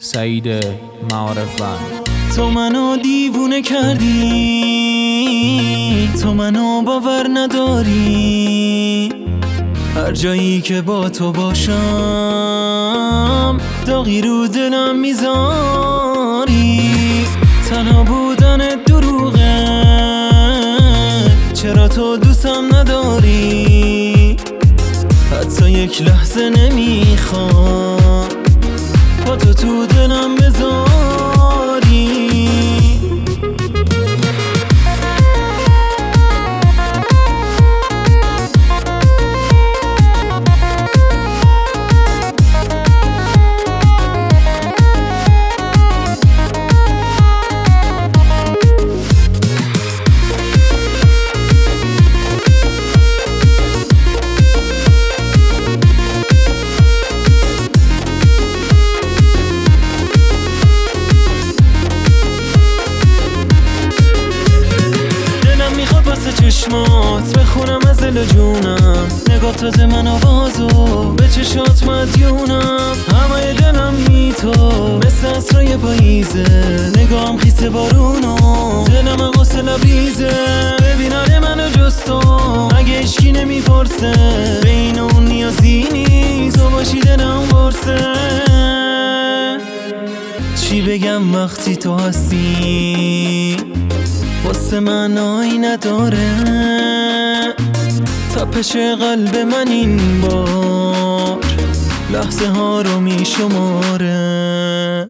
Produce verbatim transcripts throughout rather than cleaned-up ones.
سعید معارف بند. تو منو دیوونه کردی، تو منو باور نداری، هر جایی که با تو باشم داغی رو دلم میذاری. تنها بودن دروغه، چرا تو دوستم نداری؟ حتی یک لحظه نمیخوام با تو تو دلم بذاری. چشمات بخونم از دل جونم، نگاه تازه من آوازو به چشات مدیونم. همه دلم بی تو مثل عصرای پاییزه، نگاهم خیس بارونو دلم قصه لبریزه. ببینن منو جز تو اگه اشکی نمیپرسه، بین اون نیازی نیست تو باشی دلم برسه. چی بگم وقتی تو هستی واسه من آی نداره، تپش قلب من این بار لحظه ها رو می شماره.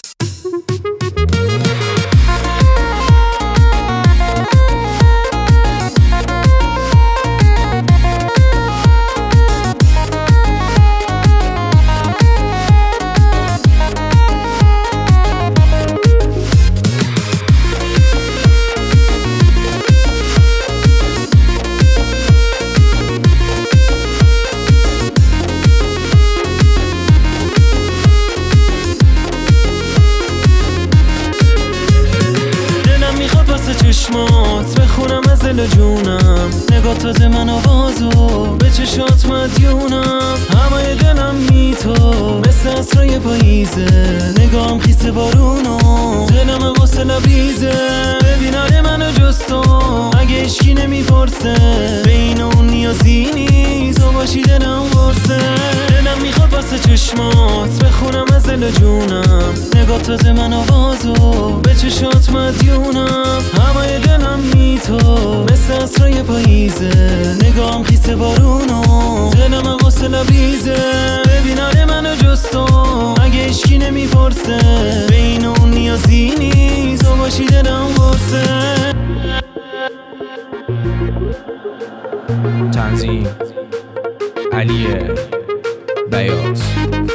چشمات بخونم از دل جونم، نگاه تازه من آوازو به چشات مدیونم. همه دلم بی تو مثل عصرای پاییزه، نگاهم خیس بارونو دلم قصه لبریزه. ببینن منو جز تو اگه اشکی نمیپرسه، بین اون نیازی نیست تو باشی دلم برسه. دلم میخواد واسه چشمات بخونم از دل جونم، نگاه تازه من آوازو به چشات مدیونم. همه دلم بی تو مثل عصرای پاییزه، نگاهم خیس بارونو دلم قصه لبریزه. ببینن منو جز تو اگه اشکی نمیپرسه، بین اون نیازی نیست تو باشی دلم برسه. تنظیم علی بیات.